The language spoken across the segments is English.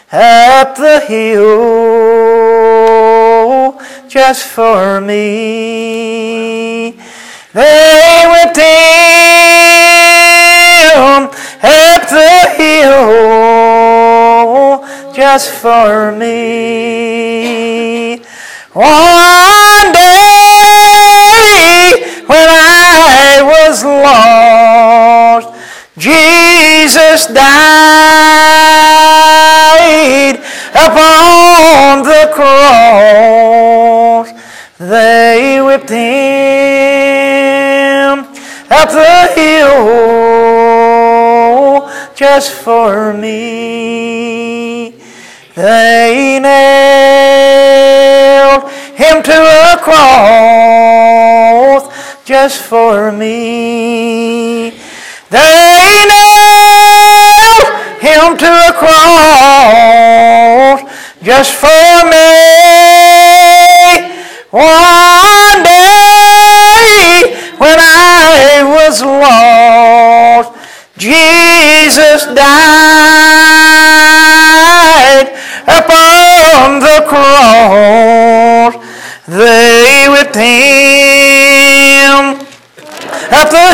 up the hill just for me. They whipped him up the hill just for me. One day when I was lost, Jesus died upon the cross. They whipped him up the hill just for me. They nailed him to a cross just for me. They nailed him to a cross just for me. One day when I was lost, Jesus died upon the cross. They whipped him up the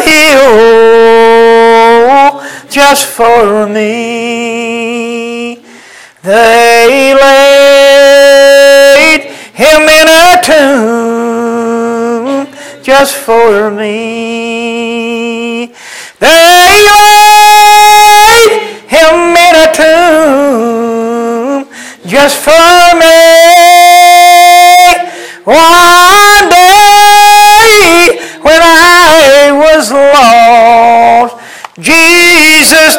hill just for me. They laid him in a tomb just for me. They laid him in a tomb just for me. One day when I was lost, Jesus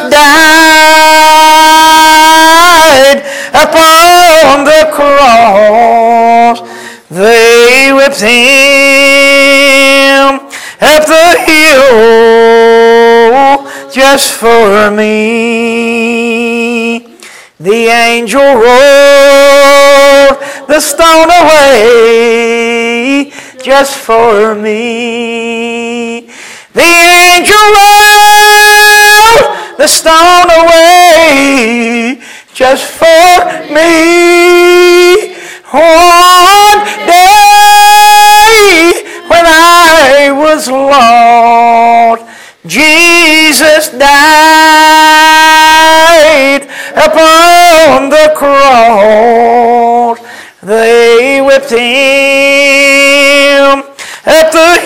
died upon the cross. They whipped him up the hill just for me. The angel rolled the stone away just for me. The angel rolled the stone away just for me. One day when I was lost, Jesus died upon the cross. They whipped him up the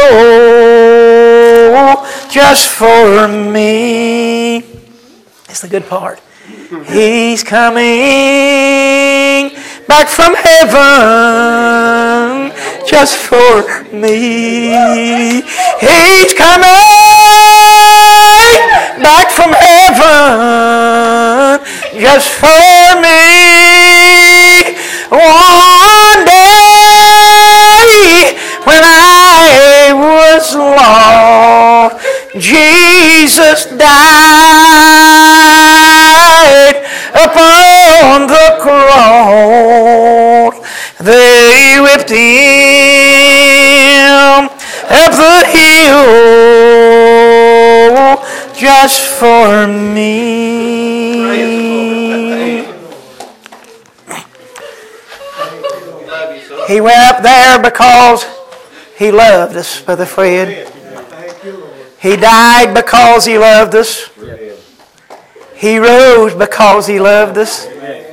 hill just for me. That's the good part. He's coming back from heaven just for me. He's coming back from heaven just for me. One day when I was lost, Jesus died upon the cross. They whipped him up the hill just for me. He went up there because he loved us, Brother Fred. He died because he loved us. He rose because he loved us.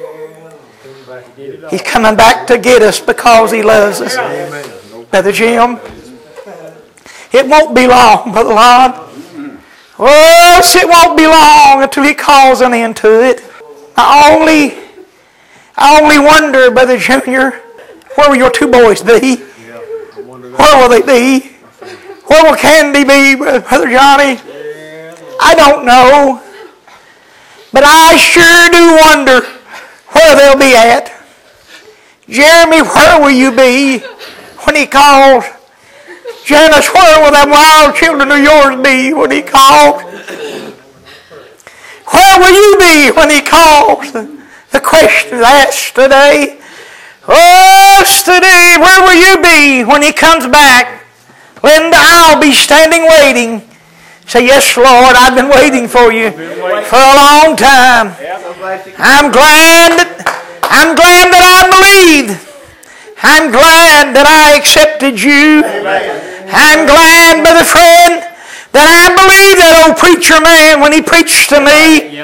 He's coming back to get us because he loves us. Brother Jim, it won't be long, Brother Lon. Oh, it won't be long until he calls an end to it. I only wonder, Brother Junior, where will your two boys be? Where will they be? Where will Candy be, Brother Johnny? I don't know. But I sure do wonder where they'll be at. Jeremy, where will you be when he calls? Janice, where will them wild children of yours be when he calls? Where will you be when he calls? The question is asked today. Oh, today, where will you be when he comes back? Linda, I'll be standing waiting Say, yes, Lord, I've been waiting for you for a long time. I'm glad that I believed. I'm glad that I accepted you. I'm glad, Brother Fred, that I believed that old preacher man when he preached to me.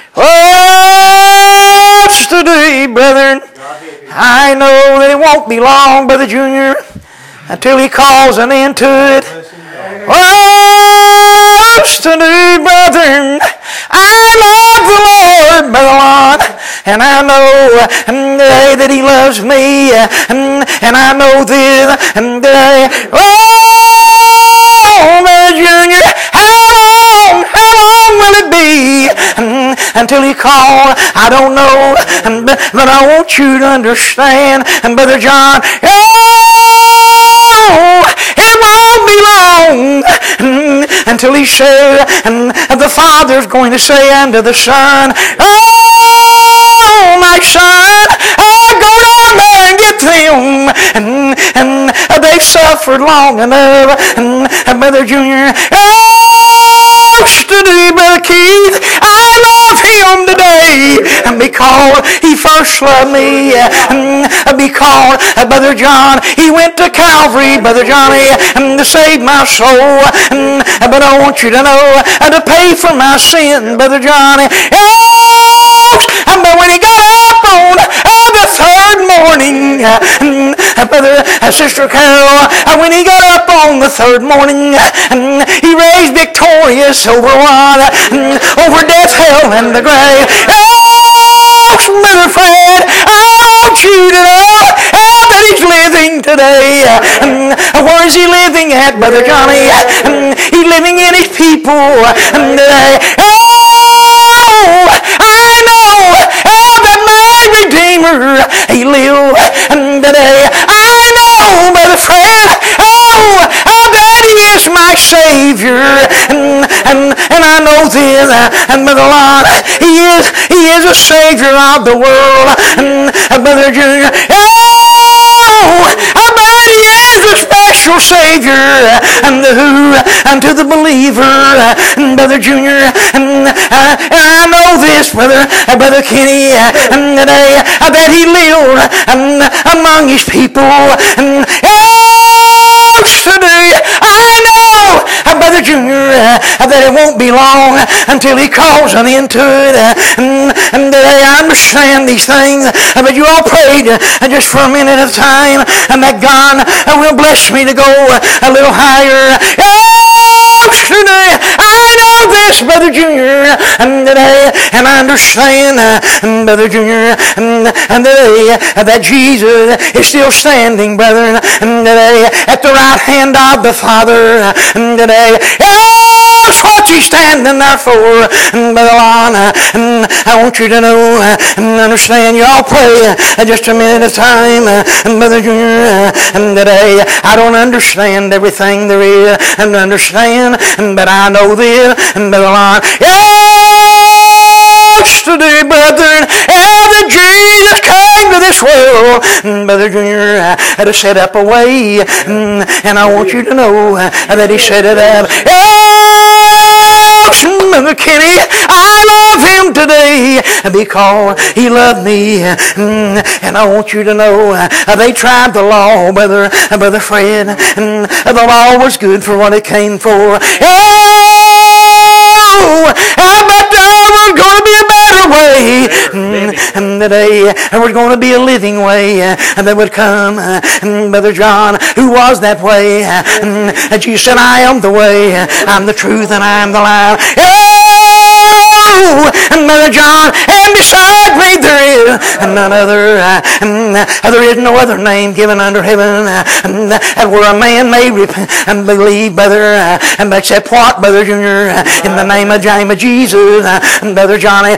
Oh, today, brethren, I know that it won't be long, Brother Junior, until he calls an end to it. Oh, today, brethren, I love the Lord, Brother Lon, and I know that he loves me, and I know this. Oh, Brother Junior, how long will it be until he calls? I don't know, but I want you to understand, Brother John, it won't be long until he says, the Father's going to say unto the Son, oh, my son, go down there and get them. And they've suffered long enough. Brother Junior, today, Brother Keith, I love him today because he first loved me. Because Brother John, he went to Calvary, Brother Johnny, to save my soul. But I want you to know, to pay for my sin, Brother Johnny. But when he got up on the third morning, Brother Sister Carol, when he got up on the third morning, he raised victorious over what? Over death, hell, and the grave. Brother Fred, I want you to know that he's living today. Where is he living at, Brother Johnny? He's living in his people today. I know that my Redeemer, he lives today. I know, Brother Fred, that he is my Savior. And I know this, Brother Lon, he is a Savior of the world. Brother Junior, but he is a special Savior unto the believer, Brother Junior. And I know this, Brother Kenny, that he lived among his people. Today, I know, Brother Junior, that it won't be long until he calls an end to it. And I understand these things, but you all prayed just for a minute at a time, and that God will bless me to go a little higher. Today, I know this, Brother Junior, and I understand, Brother Junior, that Jesus is still standing, brethren, at the right hand of the Father. That's what he's standing there for, Brother Lon. I want you to know and understand. You all pray just a minute at a time, Brother Junior. I don't understand everything there is and understand, but I know this, Brother Lon. Today, brethren, that Jesus came to this world, Brother Junior, to set up a way, and I want you to know that he set it up. Brother Kenny, I love him today because he loved me, and I want you to know they tried the law, Brother Fred, and the law was good for what it came for. But there was going to be a better way, and today there was going to be a living way that would come. Brother John, who was that way? Jesus said, I am the way, I'm the truth, and I am the life. And Brother John, and beside me there is none other. There is no other name given under heaven where a man may repent and believe, brother, except what, Brother Junior? In the name of Jesus, Brother Johnny.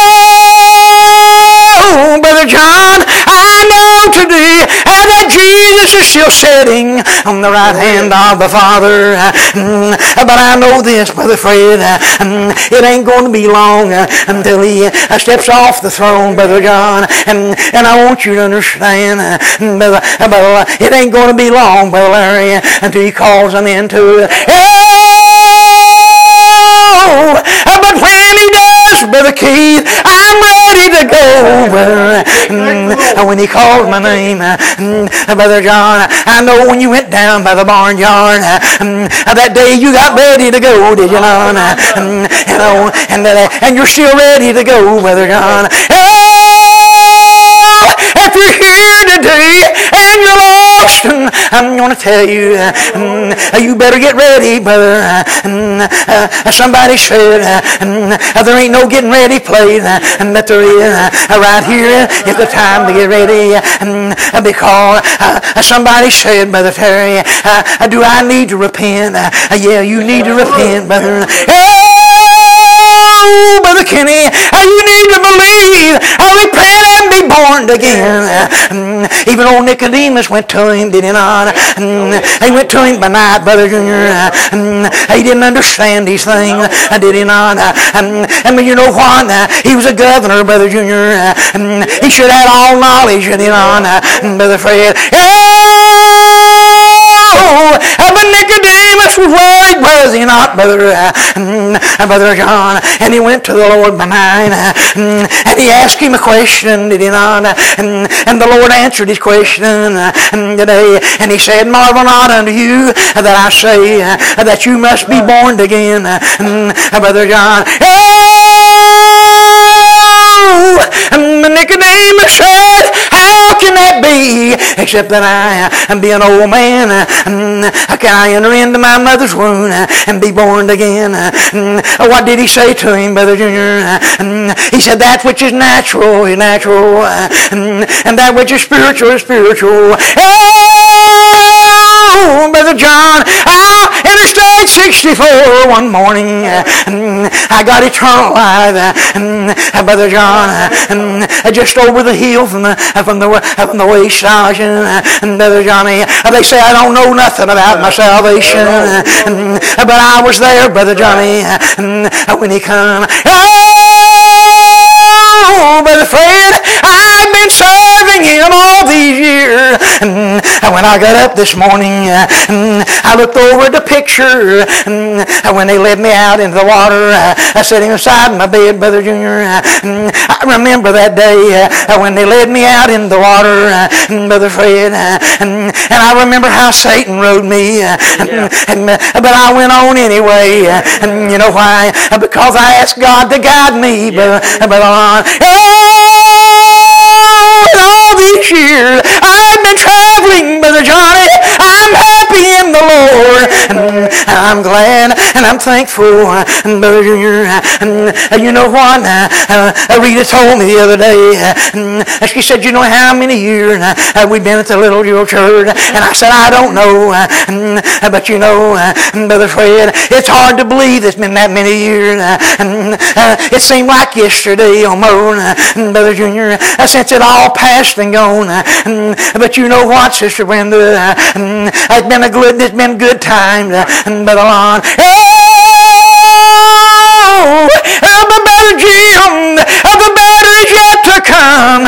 Oh, Brother John, I know today that Jesus is still sitting on the right hand of the Father. But I know this, Brother Fred, it ain't going to be long until he steps off the throne, Brother John. And I want you to understand, brother, it ain't going to be long, Brother Larry, until he calls an end to it. calls my name. Brother John, I know when you went down by the barnyard, that day you got ready to go, did you not? And you're still ready to go, Brother John. If you're here today and you're lost, I'm going to tell you, you better get ready, brother. Somebody said there ain't no getting ready place, but there is. Right here is the time to get ready, because somebody said, Brother Terry, do I need to repent? Yeah, you need to repent, brother. Oh, Brother Kenny, you need to believe, repent and be born again. Even old Nicodemus went to him, did he not? He went to him by night, Brother Junior. He didn't understand these things, did he not? And you know what? He was a governor, Brother Junior. He should have all knowledge, did he not? Brother Fred. But Nicodemus was worried, was he not, Brother John? And he went to the Lord by night, and he asked him a question, did he not? And the Lord answered his question today, and he said, marvel not unto you that I say that you must be born again, Brother John. Nicodemus said, how can that be, except that I am being an old man? Can I enter into my mother's womb and be born again? What did he say to him, Brother Junior? He said, that which is natural is natural, and that which is spiritual is spiritual. Oh, Brother John, Interstate 64 one morning, I got eternal life, Brother John, just over the hill from the way station, Brother Johnny. They say I don't know nothing about my salvation, but I was there, Brother Johnny, when he come. Oh, Brother Fred, I've been serving him all these years. And when I got up this morning, I looked over at the picture, when they led me out into the water, I sat inside my bed, Brother Junior. I remember that day when they led me out in the water, Brother Fred, and I remember how Satan rode me, but I went on anyway. And you know why? Because I asked God to guide me, Brother Lon. All these years I've been traveling, Brother Johnny. I'm happy in the Lord, and I'm glad and I'm thankful, Brother Junior. You know what? Rita told me the other day, she said, you know how many years we've been at the little church? And I said, I don't know, but you know, Brother Fred, it's hard to believe it's been that many years. It seemed like yesterday almost, Brother Junior, since it all passed and gone. But you know what, Sister Brenda, it's been good times, Brother Lon. But Brother Jim, the better is yet to come.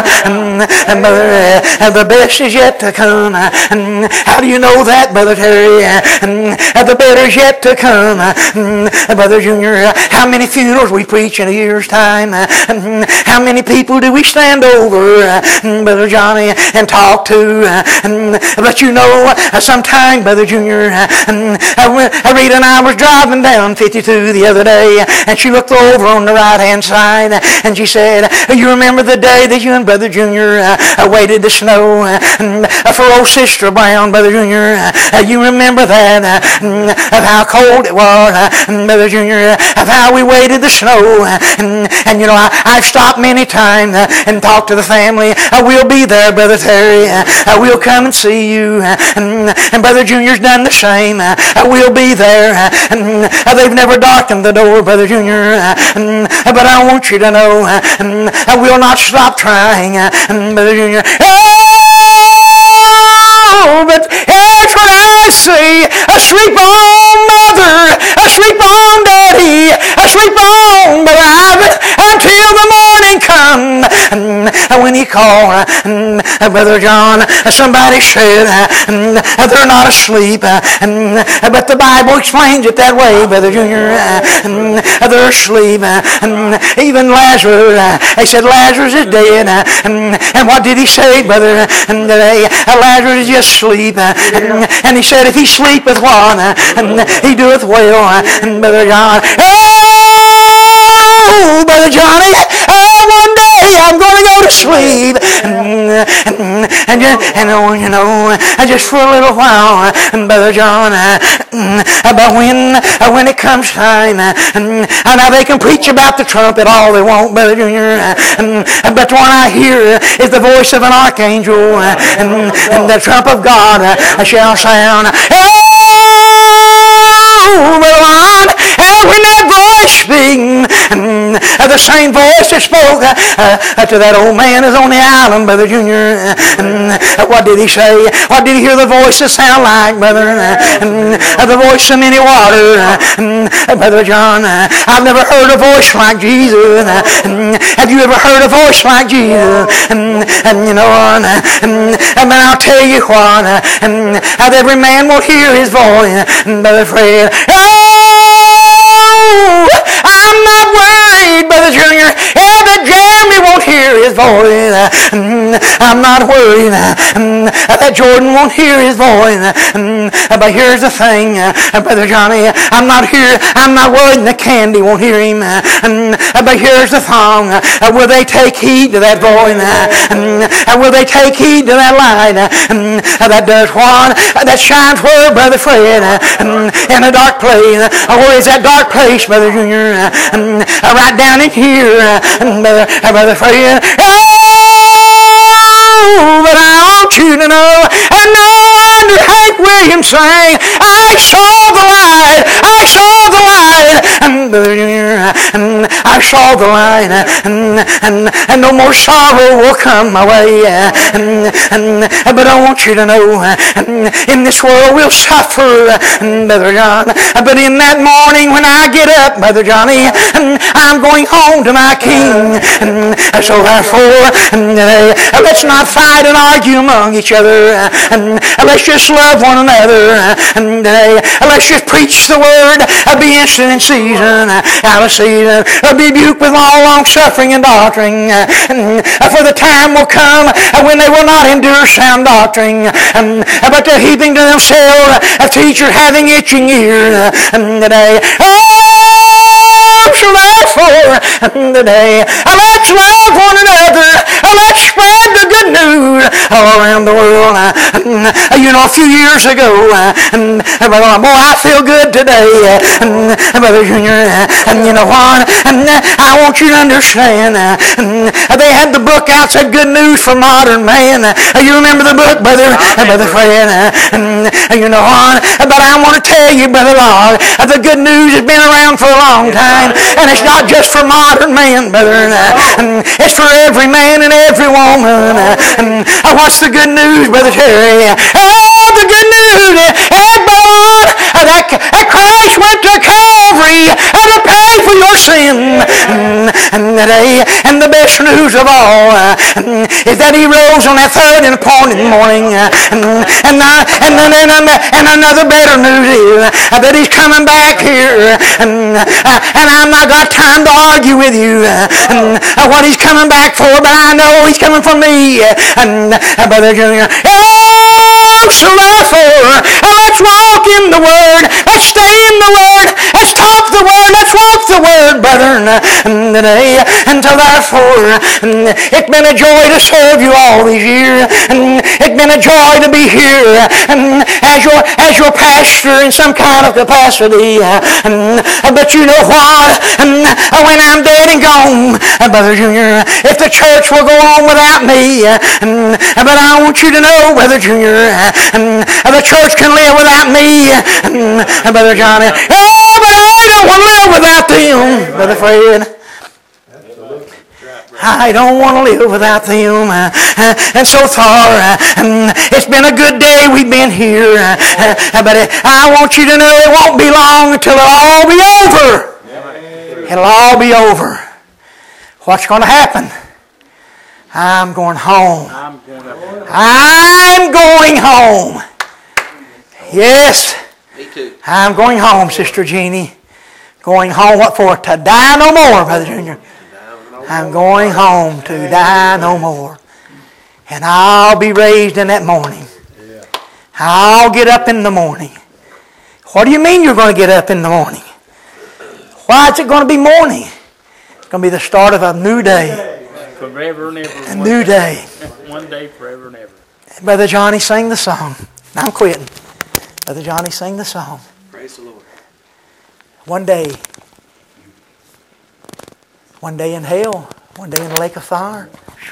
The best is yet to come. How do you know that, Brother Terry? The better is yet to come. Brother Junior, how many funerals we preach in a year's time? How many people do we stand over, Brother Johnny, and talk to? But you know, sometime, Brother Junior, Rita and I was driving down 52 the other day, and she looked over on the right-hand side, and she said, you remember the day that you and Brother Junior waded the snow for old Sister Brown, Brother Junior? You remember that, of how cold it was, Brother Junior, of how we waded the snow, and you know, I've stopped many times and talked to the family. We'll be there, Brother Terry. We'll come and see you, and Brother Junior's done the same. We'll be there. They've never darkened the door, Brother Junior, but I want you to know, we'll not stop trying, Brother Junior. Oh, but that's what I say. Sleep on, Mother. Sleep on, Daddy. Sleep on, beloved, until the morning come. When he calls, Brother John, somebody said they're not asleep, but the Bible explains it that way, Brother Junior. They're asleep. Even Lazarus, they said Lazarus is dead. And what did he say, Brother? Lazarus is just asleep. And he said, if he sleepeth one, he doeth well. Brother John, oh, Brother Johnny, one day I'm going to go to sleep. And you know, just for a little while, Brother John, but when it comes time, and now they can preach about the trumpet all they want, Brother Junior, but the one I hear is the voice of an archangel, and the trump of God shall sound. Oh, Brother Ron, and when that voice speaks, the same voice that spoke to that old man is on the island, Brother Junior. What did he say? What did he hear the voices sound like, Brother? The voice of many waters. Brother John, I've never heard a voice like Jesus. Have you ever heard a voice like Jesus? And you know, and I'll tell you what, that every man will hear his voice, Brother Fred. Oh, I'm not worried, Brother Junior. That Jeremy won't hear his voice. I'm not worried that Jordan won't hear his voice. But here's the thing, Brother Johnny, I'm not worried that Candy won't hear him. But here's the thing, will they take heed to that voice? Will they take heed to that light that does what? That shines where, Brother Fred? In a dark place. Where is that dark place, Brother Junior? Right down in here, Brother Fred. Oh, but I want you to know, and no wonder Hank Williams sang, I saw the light, I saw the light, and I saw the light, and no more sorrow will come my way. But I want you to know, in this world we'll suffer, Brother John, but in that morning when I get up, Brother Johnny, I'm going home to my King. So therefore, let's not fight and argue among each other. Let's just love one another. Let's just preach the word. Be instant in season, out of season. Be rebuked with all long suffering and doctrine. For the time will come when they will not endure sound doctrine, but they're heaping to themselves a teacher having itching ears. So therefore, today, let's love one another. Let's spread the good news all around the world. You know, a few years ago, boy, I feel good today, Brother Junior. And you know what? I want you to understand. They had the book out, said Good News for Modern Man. You remember the book, Brother Fred? You know what? But I want to tell you, Brother Lord, the good news has been around for a long time. And it's not just for modern man, brother. It's for every man and every woman. What's the good news, Brother Terry? Oh, the good news, that Christ went to Calvary to pay for your sin. And the best news of all is that He rose on that third and appointed morning. And another better news is that He's coming back here. And I'm not got time to argue with you what He's coming back for, but I know He's coming for me. Brother Junior. So therefore, let's walk in the Word. Let's stay in the Word. Let's talk the Word. Let's walk the Word, brethren. And so therefore, it's been a joy to serve you all these years. It's been a joy to be here as your pastor in some kind of capacity. But you know what? When I'm dead and gone, Brother Junior, if the church will go on without me, but I want you to know, Brother Junior, the church can live without me, Brother Johnny. Oh, but I don't want to live without them, Brother Fred. I don't want to live without them. And so far, it's been a good day we've been here. But I want you to know it won't be long until it'll all be over. It'll all be over. What's going to happen? I'm going home. I'm going up. I'm going home. Yes. Me too. I'm going home, Sister Jeannie. Going home, what for? To die no more, Brother Junior. I'm going home to die no more. And I'll be raised in that morning. I'll get up in the morning. What do you mean you're going to get up in the morning? Why is it going to be morning? It's going to be the start of a new day. Forever and ever. A new day. One day forever and ever. Brother Johnny sang the song. I'm quitting. Brother Johnny sang the song. Praise the Lord. One day in hell, one day in the lake of fire.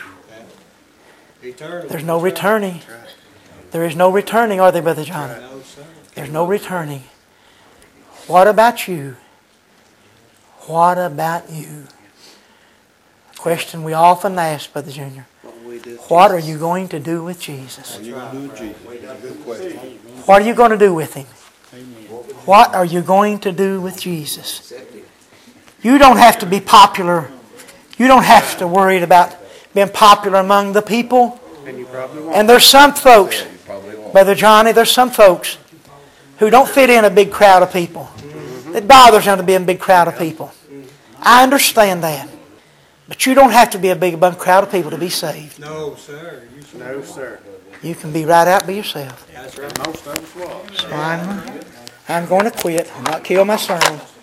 There's no returning. There is no returning, are there, Brother Johnny? There's no returning. What about you? What about you? Question we often ask, Brother Junior. What are you going to do with Jesus? What are you going to do with Him? What are you going to do with Jesus? You don't have to be popular. You don't have to worry about being popular among the people. And there's some folks, Brother Johnny, there's some folks who don't fit in a big crowd of people. It bothers them to be in a big crowd of people. I understand that. But you don't have to be a big crowd of people to be saved. No, sir. No, sir. You can be right out by yourself. That's right. Most of us was. So I'm going to quit. I'll not kill my sermon.